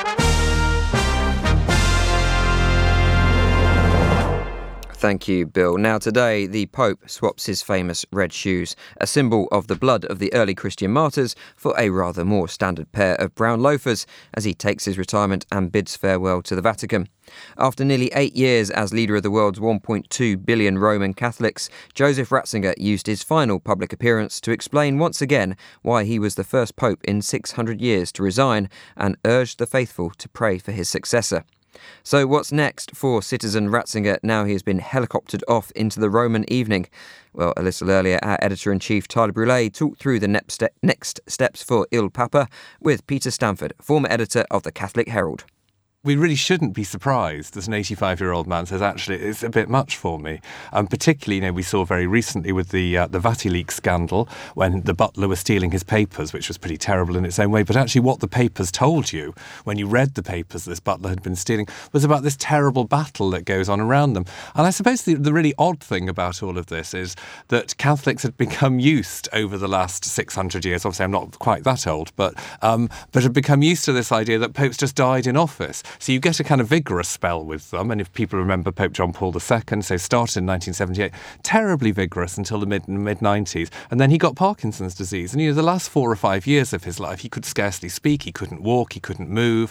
Thank you, Bill. Now, today, the Pope swaps his famous red shoes, a symbol of the blood of the early Christian martyrs, for a rather more standard pair of brown loafers as he takes his retirement and bids farewell to the Vatican. After nearly eight years as leader of the world's one point two billion Roman Catholics, Joseph Ratzinger used his final public appearance to explain once again why he was the first pope in six hundred years to resign and urged the faithful to pray for his successor. So what's next for citizen Ratzinger now he has been helicoptered off into the Roman evening? Well, a little earlier, our editor-in-chief Tyler Brûlé talked through the next steps for Il Papa with Peter Stanford, former editor of the Catholic Herald. we really shouldn't be surprised that an eighty-five-year-old man says, actually, it's a bit much for me. And um, particularly, you know, we saw very recently with the uh, the VatiLeaks scandal when the butler was stealing his papers, which was pretty terrible in its own way. But actually what the papers told you when you read the papers this butler had been stealing was about this terrible battle that goes on around them. And I suppose the, the really odd thing about all of this is that Catholics had become used over the last six hundred years, obviously I'm not quite that old, but um, but had become used to this idea that popes just died in office. So you get a kind of vigorous spell with them, and if people remember Pope John Paul the Second, so started in nineteen seventy-eight, terribly vigorous until the mid mid nineties, and then he got Parkinson's disease, and you know the last four or five years of his life he could scarcely speak, he couldn't walk, he couldn't move,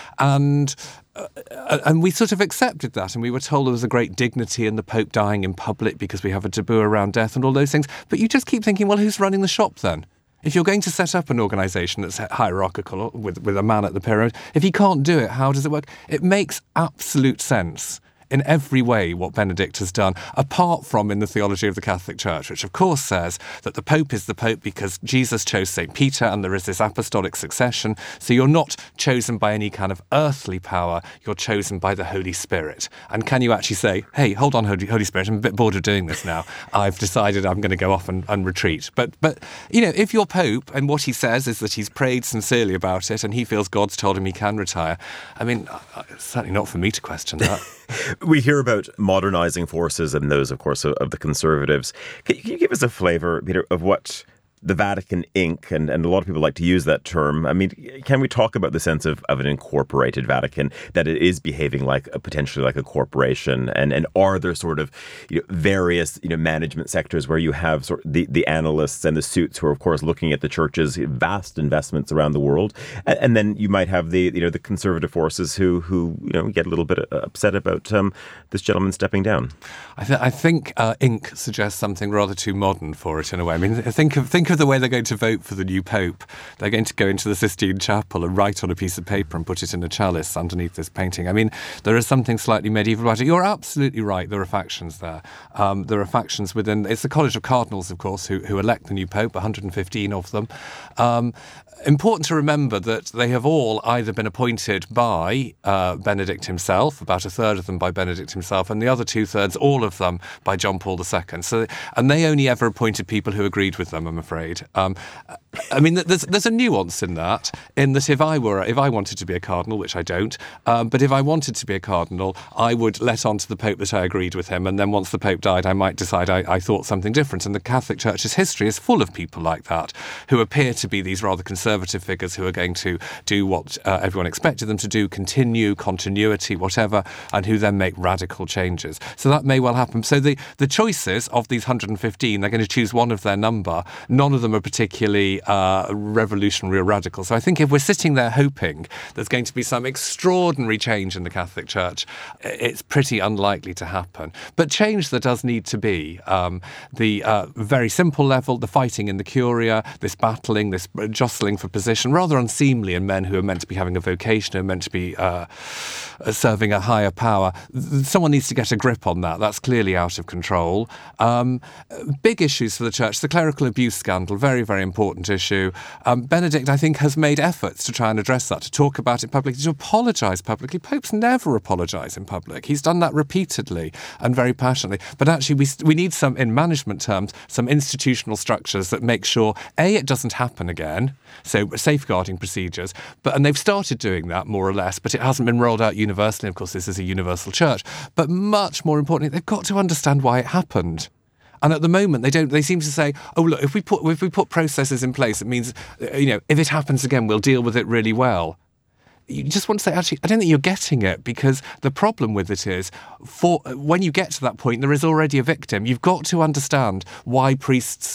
and uh, and we sort of accepted that, and we were told there was a great dignity in the Pope dying in public because we have a taboo around death and all those things. But you just keep thinking, well, who's running the shop then? If you're going to set up an organisation that's hierarchical with, with a man at the pyramid, if he can't do it, how does it work? It makes absolute sense in every way what Benedict has done, apart from in the theology of the Catholic Church, which of course says that the Pope is the Pope because Jesus chose Saint Peter and there is this apostolic succession. So you're not chosen by any kind of earthly power, you're chosen by the Holy Spirit. And can you actually say, hey, hold on, Holy, Holy Spirit, I'm a bit bored of doing this now. I've decided I'm going to go off and, and retreat. But, but, you know, if you're Pope and what he says is that he's prayed sincerely about it and he feels God's told him he can retire, I mean, it's certainly not for me to question that. We hear about modernising forces and those, of course, of, of the Conservatives. Can, can you give us a flavour, Peter, of what the Vatican Incorporated, and, and a lot of people like to use that term. I mean, can we talk about the sense of, of an incorporated Vatican, that it is behaving like a, potentially like a corporation? And, and are there sort of you know, various you know management sectors where you have sort of the, the analysts and the suits who are, of course, looking at the church's vast investments around the world, and, and then you might have the you know the conservative forces who who you know get a little bit upset about um, this gentleman stepping down. I, th- I think uh, Inc suggests something rather too modern for it in a way. I mean, think of think of the way they're going to vote for the new Pope. They're going to go into the Sistine Chapel and write on a piece of paper and put it in a chalice underneath this painting. I mean, there is something slightly medieval about it. You're absolutely right. There are factions there. Um, there are factions within... It's the College of Cardinals, of course, who, who elect the new Pope, one hundred fifteen of them. Um, important to remember that they have all either been appointed by uh, Benedict himself, about a third of them by Benedict himself, and the other two-thirds, all of them, by John Paul the Second. So, and they only ever appointed people who agreed with them, I'm afraid. Um, I mean, there's there's a nuance in that, in that if I were, if I wanted to be a cardinal, which I don't, um, but if I wanted to be a cardinal, I would let on to the Pope that I agreed with him, and then once the Pope died, I might decide I, I thought something different. And the Catholic Church's history is full of people like that, who appear to be these rather conservative figures who are going to do what uh, everyone expected them to do, continue, continuity, whatever, and who then make radical changes. So that may well happen. So the, the choices of these one hundred fifteen, they're going to choose one of their number. None of them are particularly uh, revolutionary or radical. So I think if we're sitting there hoping there's going to be some extraordinary change in the Catholic Church, it's pretty unlikely to happen. But change there does need to be. Um, the uh, very simple level, the fighting in the Curia, this battling, this jostling for position, rather unseemly in men who are meant to be having a vocation, who are meant to be uh, serving a higher power. Someone needs to get a grip on that. That's clearly out of control. Um, big issues for the Church. The clerical abuse scandal, very, very important issue. Um, Benedict, I think, has made efforts to try and address that, to talk about it publicly, to apologise publicly. Popes never apologise in public. He's done that repeatedly and very passionately. But actually, we we need some, in management terms, some institutional structures that make sure, A, it doesn't happen again, so safeguarding procedures, but and they've started doing that more or less, but it hasn't been rolled out universally. Of course, this is a universal church. But much more importantly, they've got to understand why it happened. And at the moment, they don't. They seem to say, "Oh, look, if we put if we put processes in place, it means, you know, if it happens again, we'll deal with it really well." You just want to say, actually, I don't think you're getting it, because the problem with it is, for when you get to that point, there is already a victim. You've got to understand why priests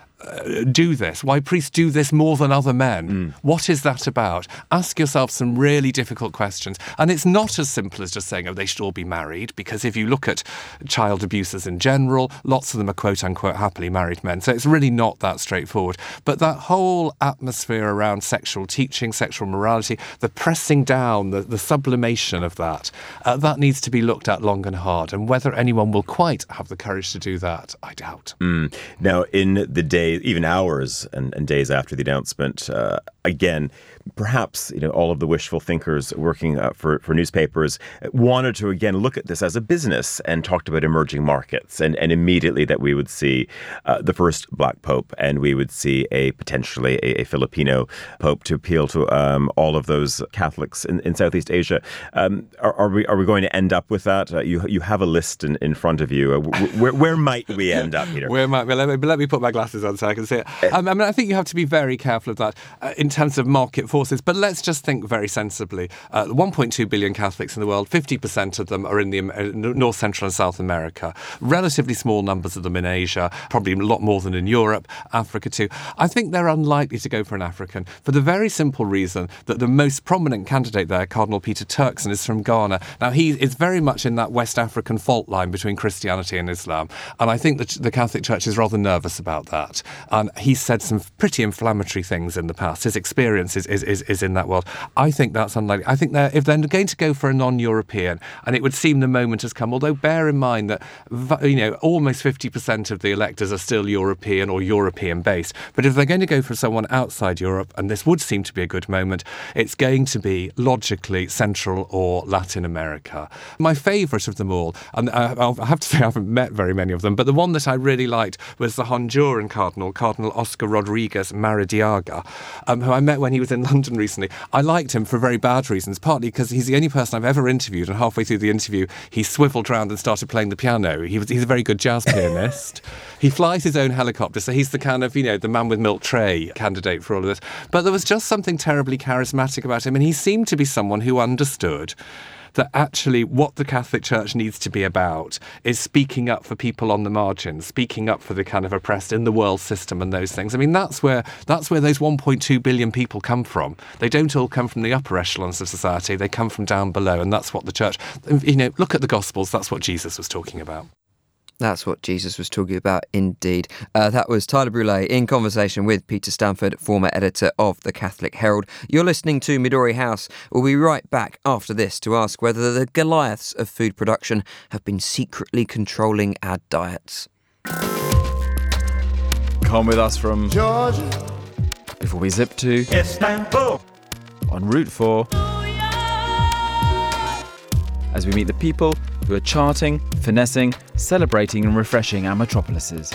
Uh, do this, why priests do this more than other men. Mm. What is that about? Ask yourself some really difficult questions. And it's not as simple as just saying, oh, they should all be married, because if you look at child abusers in general, lots of them are quote-unquote happily married men. So it's really not that straightforward. But that whole atmosphere around sexual teaching, sexual morality, the pressing down, the, the sublimation of that, uh, that needs to be looked at long and hard. And whether anyone will quite have the courage to do that, I doubt. Mm. Now, in the days days, even hours and, and days after the announcement, uh, again, perhaps you know all of the wishful thinkers working uh, for, for newspapers wanted to again look at this as a business and talked about emerging markets and, and immediately that we would see uh, the first black pope and we would see a potentially a, a Filipino pope to appeal to um, all of those Catholics in, in Southeast Asia. Um, are, are we are we going to end up with that? Uh, you you have a list in, in front of you. Uh, where where might we end up, Peter? Where might we? Let me, let me put my glasses on so I can see it. Um, I mean, I think you have to be very careful of that uh, in terms of market forces. But let's just think very sensibly. Uh, one point two billion Catholics in the world. fifty percent of them are in the uh, North, Central and South America. Relatively small numbers of them in Asia. Probably a lot more than in Europe, Africa too. I think they're unlikely to go for an African for the very simple reason that the most prominent candidate there, Cardinal Peter Turkson, is from Ghana. Now, he is very much in that West African fault line between Christianity and Islam. And I think that the Catholic Church is rather nervous about that. And he's said some pretty inflammatory things in the past. His experience is, is, is, is in that world. I think that's unlikely. I think they're, if they're going to go for a non-European, and it would seem the moment has come, although bear in mind that, you know, almost fifty percent of the electors are still European or European-based. But if they're going to go for someone outside Europe, and this would seem to be a good moment, it's going to be logically Central or Latin America. My favourite of them all, and I, I'll have to say I haven't met very many of them, but the one that I really liked was the Honduran Cardinal, Cardinal Oscar Rodriguez Maradiaga, um, who I met when he was in London recently. I liked him for very bad reasons, partly because he's the only person I've ever interviewed, and halfway through the interview, he swiveled round and started playing the piano. He was, he's a very good jazz pianist. He flies his own helicopter, so he's the kind of, you know, the man with milk tray candidate for all of this. But there was just something terribly charismatic about him, and he seemed to be someone who understood that actually what the Catholic Church needs to be about is speaking up for people on the margins, speaking up for the kind of oppressed in the world system and those things. I mean, that's where that's where those one point two billion people come from. They don't all come from the upper echelons of society, they come from down below, and that's what the Church, you know, look at the Gospels, that's what Jesus was talking about. That's what Jesus was talking about, indeed. Uh, that was Tyler Brûlé in conversation with Peter Stanford, former editor of the Catholic Herald. You're listening to Midori House. We'll be right back after this to ask whether the Goliaths of food production have been secretly controlling our diets. Come with us from Georgia before we zip to Istanbul on Route four as we meet the people who are charting, finessing, celebrating and refreshing our metropolises.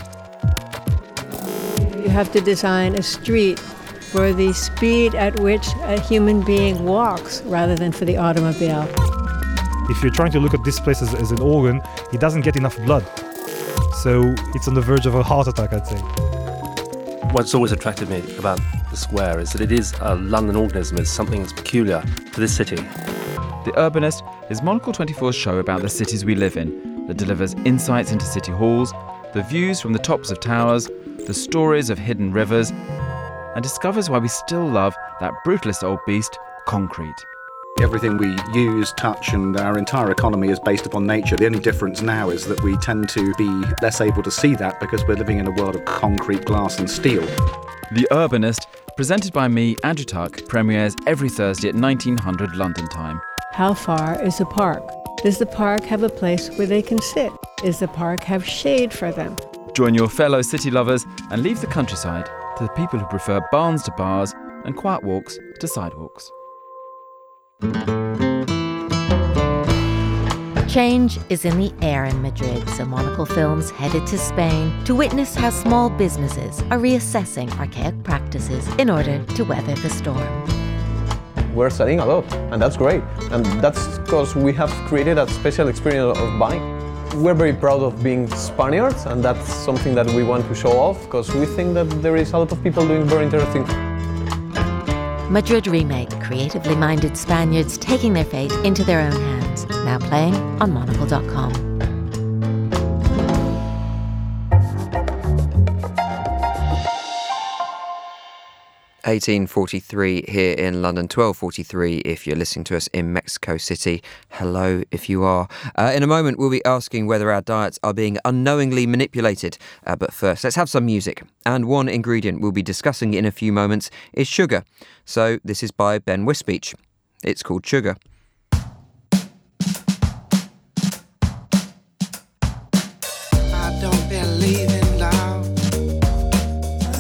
You have to design a street for the speed at which a human being walks rather than for the automobile. If you're trying to look at this place as, as an organ, it doesn't get enough blood. So it's on the verge of a heart attack, I'd say. What's always attracted me about the square is that it is a London organism. It's something that's peculiar to this city. The Urbanist is Monocle twenty-four's show about the cities we live in that delivers insights into city halls, the views from the tops of towers, the stories of hidden rivers, and discovers why we still love that brutalist old beast, concrete. Everything we use, touch, and our entire economy is based upon nature. The only difference now is that we tend to be less able to see that because we're living in a world of concrete, glass, and steel. The Urbanist, presented by me, Andrew Tuck, premieres every Thursday at nineteen hundred London time. How far is the park? Does the park have a place where they can sit? Does the park have shade for them? Join your fellow city lovers and leave the countryside to the people who prefer barns to bars and quiet walks to sidewalks. Change is in the air in Madrid, so Monocle Films headed to Spain to witness how small businesses are reassessing archaic practices in order to weather the storm. We're selling a lot, and that's great. And that's because we have created a special experience of buying. We're very proud of being Spaniards, and that's something that we want to show off, because we think that there is a lot of people doing very interesting things. Madrid Remake, creatively minded Spaniards taking their fate into their own hands. Now playing on monocle dot com. eighteen forty-three here in London, twelve forty-three if you're listening to us in Mexico City. Hello if you are. Uh, in a moment, we'll be asking whether our diets are being unknowingly manipulated. Uh, but first, let's have some music. And one ingredient we'll be discussing in a few moments is sugar. So this is by Ben Wisbeach. It's called Sugar. I don't believe in love.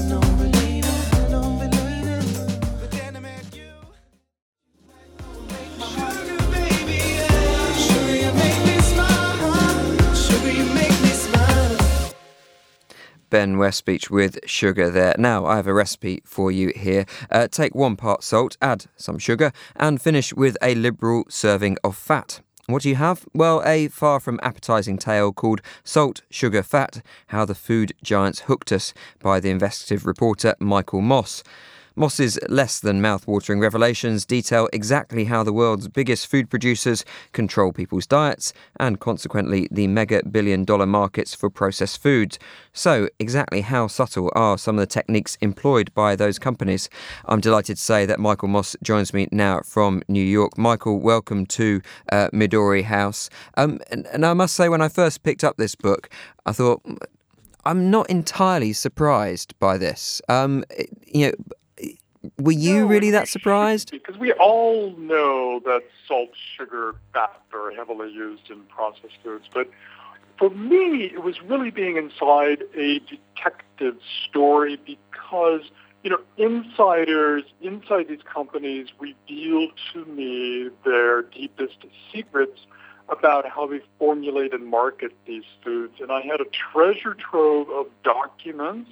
Ben Westbeach with Sugar there. Now, I have a recipe for you here. Uh, take one part salt, add some sugar, and finish with a liberal serving of fat. What do you have? Well, a far from appetising tale called Salt, Sugar, Fat, How the Food Giants Hooked Us by the investigative reporter Michael Moss. Moss's less than mouth-watering revelations detail exactly how the world's biggest food producers control people's diets and consequently the mega billion dollar markets for processed foods. So exactly how subtle are some of the techniques employed by those companies? I'm delighted to say that Michael Moss joins me now from New York. Michael, welcome to uh, Midori House. Um, and, and I must say, when I first picked up this book, I thought, I'm not entirely surprised by this. Um, you know, Were you no, really that surprised? Because we all know that salt, sugar, fat are heavily used in processed foods. But for me, it was really being inside a detective story because, you know, insiders inside these companies revealed to me their deepest secrets about how they formulate and market these foods. And I had a treasure trove of documents,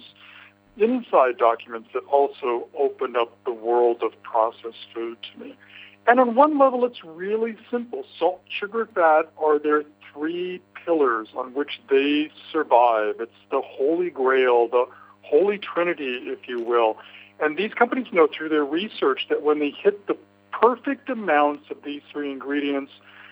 inside documents that also opened up the world of processed food to me. And on one level, it's really simple. Salt, sugar, fat are their three pillars on which they survive. It's the holy grail, the holy trinity, if you will. And these companies know through their research that when they hit the perfect amounts of these three ingredients,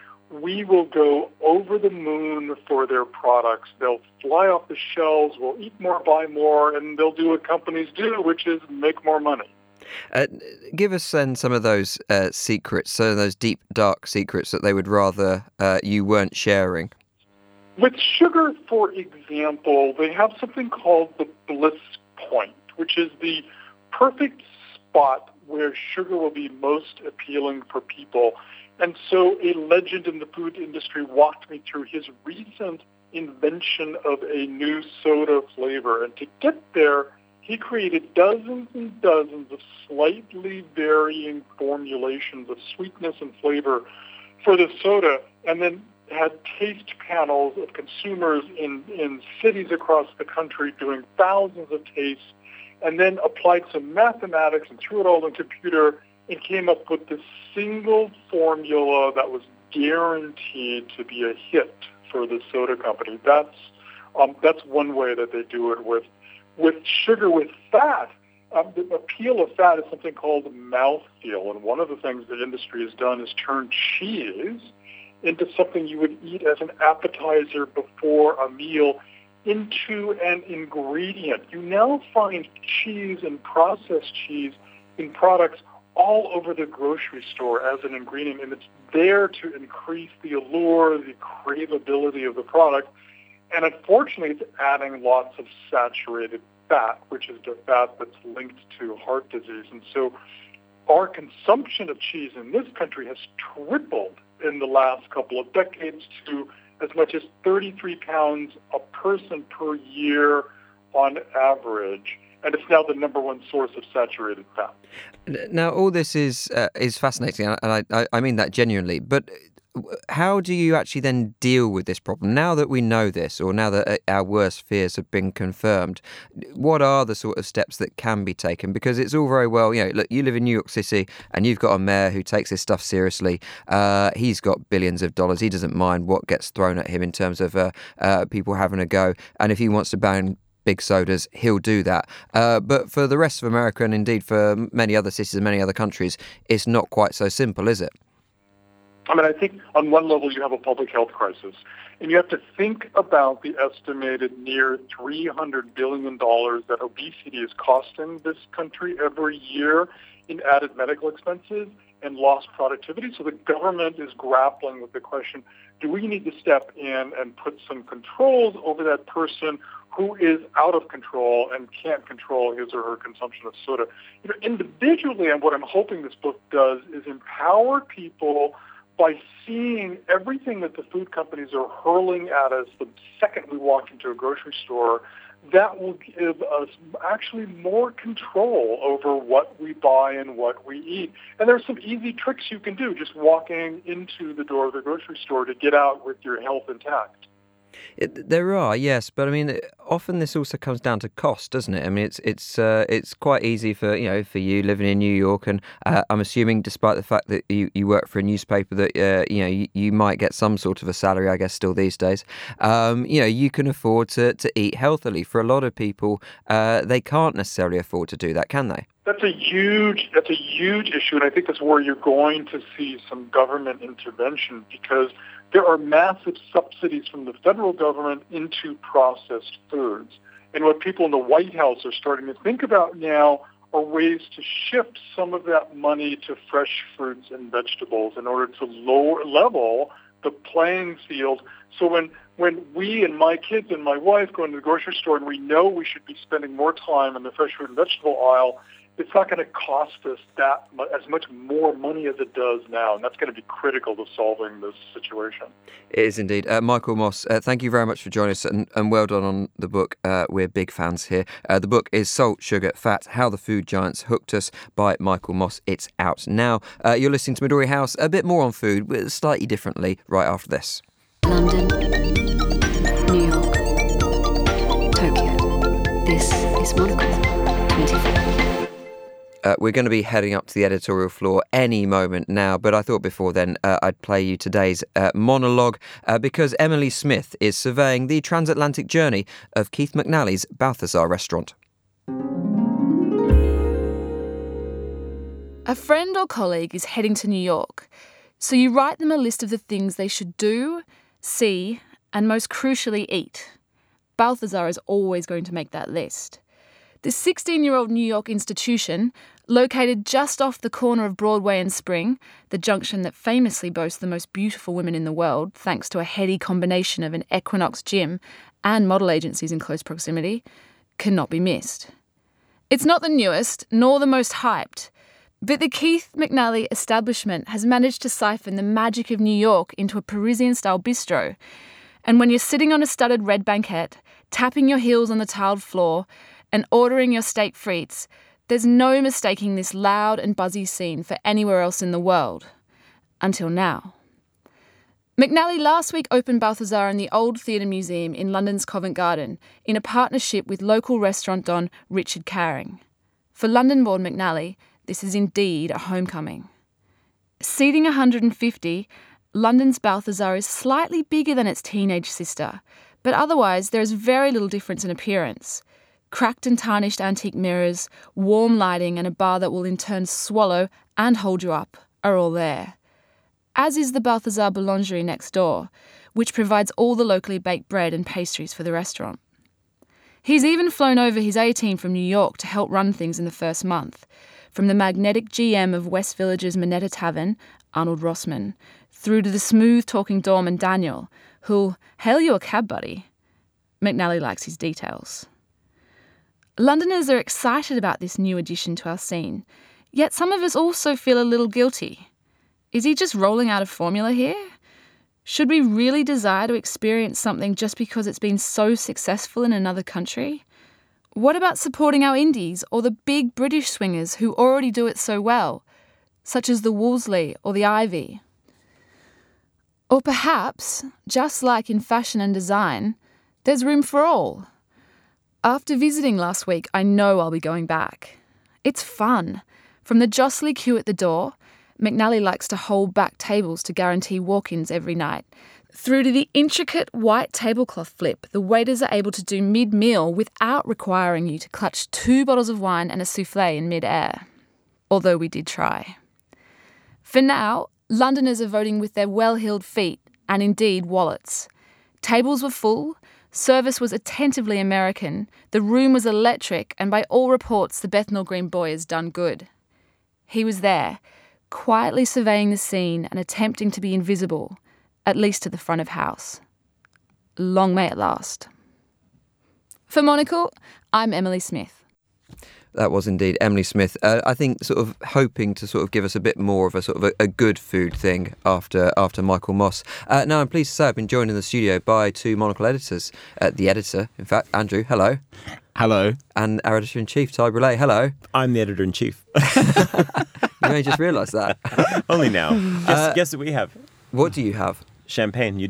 we will go over the moon for their products. They'll fly off the shelves, we'll eat more, buy more, and they'll do what companies do, which is make more money. Uh, give us then some of those uh, secrets, so those deep, dark secrets that they would rather uh, you weren't sharing. With sugar, for example, they have something called the bliss point, which is the perfect spot where sugar will be most appealing for people. And so a legend in the food industry walked me through his recent invention of a new soda flavor. And to get there, he created dozens and dozens of slightly varying formulations of sweetness and flavor for the soda, and then had taste panels of consumers in, in cities across the country doing thousands of tastes, and then applied some mathematics and threw it all in a computer and came up with this single formula that was guaranteed to be a hit for the soda company. That's um, that's one way that they do it. With with sugar, with fat, um, the appeal of fat is something called mouthfeel. And one of the things the industry has done is turn cheese into something you would eat as an appetizer before a meal, into an ingredient. You now find cheese and processed cheese in products all over the grocery store as an ingredient, and it's there to increase the allure, the craveability of the product. And unfortunately, it's adding lots of saturated fat, which is the fat that's linked to heart disease. And so our consumption of cheese in this country has tripled in the last couple of decades to as much as thirty-three pounds a person per year on average. And it's now the number one source of saturated fat. Now, all this is uh, is fascinating, and I, I mean that genuinely. But how do you actually then deal with this problem? Now that we know this, or now that our worst fears have been confirmed, what are the sort of steps that can be taken? Because it's all very well, you know, look, you live in New York City and you've got a mayor who takes this stuff seriously. Uh, he's got billions of dollars. He doesn't mind what gets thrown at him in terms of uh, uh, people having a go. And if he wants to ban big sodas, he'll do that. Uh, but for the rest of America, and indeed for many other cities and many other countries, it's not quite so simple, is it? I mean, I think on one level you have a public health crisis, and you have to think about the estimated near three hundred billion dollars that obesity is costing this country every year in added medical expenses and lost productivity. So the government is grappling with the question, do we need to step in and put some controls over that person who is out of control and can't control his or her consumption of soda? You know, individually, and what I'm hoping this book does is empower people by seeing everything that the food companies are hurling at us the second we walk into a grocery store. That will give us actually more control over what we buy and what we eat. And there's some easy tricks you can do just walking into the door of the grocery store to get out with your health intact. It, there are, yes, but I mean, often this also comes down to cost, doesn't it? I mean, it's it's uh, it's quite easy for you know for you living in New York, and uh, I'm assuming, despite the fact that you, you work for a newspaper, that uh, you know you, you might get some sort of a salary, I guess, still these days. Um, you know, you can afford to to eat healthily. For a lot of people, uh, they can't necessarily afford to do that, can they? That's a huge that's a huge issue, and I think that's where you're going to see some government intervention, because there are massive subsidies from the federal government into processed foods. And what people in the White House are starting to think about now are ways to shift some of that money to fresh fruits and vegetables in order to lower level the playing field. So when when we and my kids and my wife go into the grocery store and we know we should be spending more time in the fresh fruit and vegetable aisle, it's not going to cost us that much, as much more money as it does now, and that's going to be critical to solving this situation. It is indeed. Uh, Michael Moss, uh, thank you very much for joining us, and, and well done on the book. Uh, we're big fans here. Uh, the book is Salt, Sugar, Fat, How the Food Giants Hooked Us by Michael Moss. It's out now. Uh, you're listening to Midori House, a bit more on food, but slightly differently, right after this. London, New York, Tokyo. This is Monocle twenty-four. Uh, we're going to be heading up to the editorial floor any moment now, but I thought before then uh, I'd play you today's uh, monologue uh, because Emily Smith is surveying the transatlantic journey of Keith McNally's Balthazar restaurant. A friend or colleague is heading to New York, so you write them a list of the things they should do, see, and most crucially eat. Balthazar is always going to make that list. This sixteen-year-old New York institution, located just off the corner of Broadway and Spring, the junction that famously boasts the most beautiful women in the world, thanks to a heady combination of an Equinox gym and model agencies in close proximity, cannot be missed. It's not the newest, nor the most hyped, but the Keith McNally establishment has managed to siphon the magic of New York into a Parisian-style bistro. And when you're sitting on a studded red banquette, tapping your heels on the tiled floor, and ordering your steak frites, there's no mistaking this loud and buzzy scene for anywhere else in the world. Until now. McNally last week opened Balthazar in the Old Theatre Museum in London's Covent Garden in a partnership with local restaurant don Richard Caring. For London-born McNally, this is indeed a homecoming. Seating one hundred fifty, London's Balthazar is slightly bigger than its teenage sister, but otherwise there is very little difference in appearance. Cracked and tarnished antique mirrors, warm lighting, and a bar that will in turn swallow and hold you up are all there. As is the Balthazar Boulangerie next door, which provides all the locally baked bread and pastries for the restaurant. He's even flown over his A-team from New York to help run things in the first month, from the magnetic G M of West Village's Minetta Tavern, Arnold Rossman, through to the smooth-talking doorman Daniel, who'll hail you a cab buddy. McNally likes his details. Londoners are excited about this new addition to our scene, yet some of us also feel a little guilty. Is he just rolling out a formula here? Should we really desire to experience something just because it's been so successful in another country? What about supporting our indies or the big British swingers who already do it so well, such as the Wolseley or the Ivy? Or perhaps, just like in fashion and design, there's room for all. After visiting last week, I know I'll be going back. It's fun. From the jostly queue at the door, McNally likes to hold back tables to guarantee walk-ins every night, through to the intricate white tablecloth flip the waiters are able to do mid-meal without requiring you to clutch two bottles of wine and a soufflé in mid-air. Although we did try. For now, Londoners are voting with their well-heeled feet, and indeed wallets. Tables were full, service was attentively American, the room was electric, and by all reports the Bethnal Green boy has done good. He was there, quietly surveying the scene and attempting to be invisible, at least to the front of house. Long may it last. For Monocle, I'm Emily Smith. That was indeed Emily Smith. Uh, I think sort of hoping to sort of give us a bit more of a sort of a, a good food thing after after Michael Moss. Uh, now I'm pleased to say I've been joined in the studio by two Monocle editors. Uh, the editor, in fact, Andrew, hello. Hello. And our editor-in-chief, Ty Brulé, hello. I'm the editor-in-chief. You only just realised that. Only now. Guess, uh, guess what we have. What do you have? Champagne, you don't.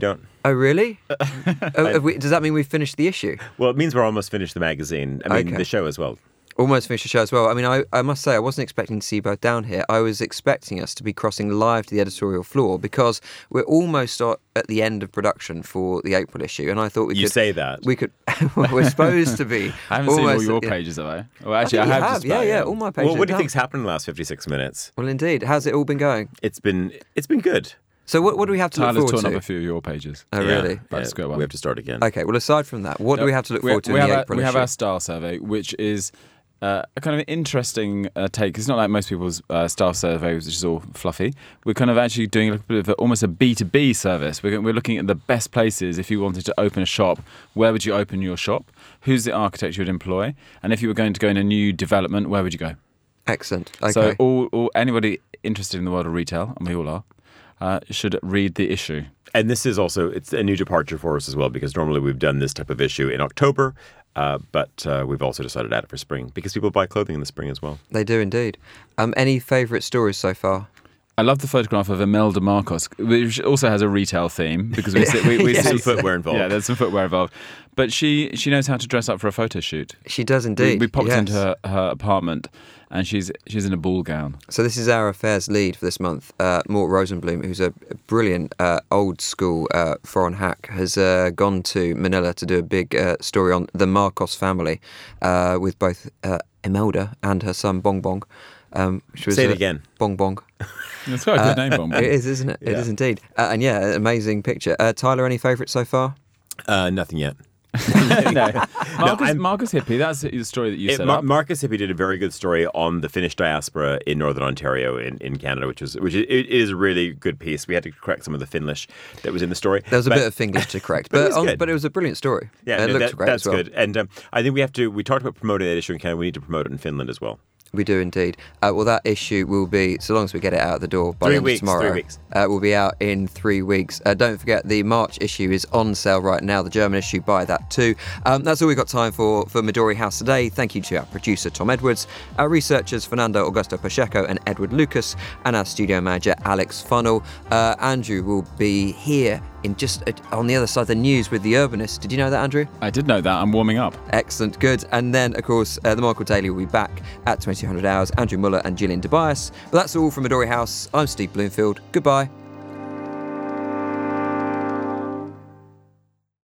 Oh, really? oh, have we, does that mean we've finished the issue? Well, it means we're almost finished the magazine. I mean, Okay. the show as well. Almost finished the show as well. I mean, I, I must say, I wasn't expecting to see you both down here. I was expecting us to be crossing live to the editorial floor because we're almost at the end of production for the April issue, and I thought we You could... say that. We could... we're supposed to be. I haven't seen all almost your at the- pages, have I? Well, actually, I, I, think you have. have. just Yeah, about, yeah, all my pages. Well, what do you are think's done. happened in the last fifty-six minutes? Well, indeed. How's it all been going? It's been it's been good. So what, what do we have to Tyler's look torn forward up to? a few of your pages. Oh, really? But Yeah, it's a good one. we have to start again. Okay, well, aside from that, what do we have to look we, forward to we in have the our, April We issue? have our style survey, which is uh, a kind of interesting uh, take. It's not like most people's uh, style surveys, which is all fluffy. We're kind of actually doing a bit of a, almost a B two B service. We're, we're looking at the best places. If you wanted to open a shop, where would you open your shop? Who's the architect you would employ? And if you were going to go in a new development, where would you go? Excellent. Okay. So all, all anybody interested in the world of retail, and we all are, uh, should read the issue. And this is also, it's a new departure for us as well, because normally we've done this type of issue in October, uh, but uh, we've also decided to add it for spring, because people buy clothing in the spring as well. They do indeed. Um, any favourite stories so far? I love the photograph of Imelda Marcos, which also has a retail theme because we see, we, we Yes. see Some footwear involved. Yeah, there's some footwear involved. But she she knows how to dress up for a photo shoot. She does indeed. We, we popped yes. into her, her apartment, and she's she's in a ball gown. So this is our affairs lead for this month, uh, Mort Rosenblum, who's a brilliant uh, old school uh, foreign hack, has uh, gone to Manila to do a big uh, story on the Marcos family uh, with both uh, Imelda and her son Bong Bong. Um, which was, Say it uh, again. Bong Bong. That's quite a good name, Bong Bong. It is, isn't it? It Yeah. is indeed. Uh, and yeah, amazing picture. Uh, Tyler, any favourites so far? Uh, nothing yet. no. Marcus, I'm- Marcus Hippie, that's the story that you It- set Mar- up. Marcus Hippie did a very good story on the Finnish diaspora in Northern Ontario in, in Canada, which was which is, it is a really good piece. We had to correct some of the Finnish that was in the story. There was a But- bit of Finglish to correct, but it but, was on, good. but it was a brilliant story. Yeah, it no, looked that- great that's as well. good. And um, I think we have to. We talked about promoting that issue in Canada. We need to promote it in Finland as well. We do indeed. Uh, well, that issue will be, so long as we get it out the door by Three the end weeks, of tomorrow. three weeks. Uh, will be out in three weeks. Uh, don't forget, the March issue is on sale right now. The German issue, buy that too. Um, that's all we've got time for for Midori House today. Thank you to our producer, Tom Edwards, our researchers, Fernando Augusto Pacheco and Edward Lucas, and our studio manager, Alex Funnell. Uh, Andrew will be here in just uh, on the other side of the news with The Urbanist. Did you know that, Andrew? I did know that. I'm warming up. Excellent, good. And then, of course, uh, the Michael Daily will be back at twenty hundred hours. Andrew Muller and Gillian Tobias. But that's all from Midori House. I'm Steve Bloomfield. Goodbye.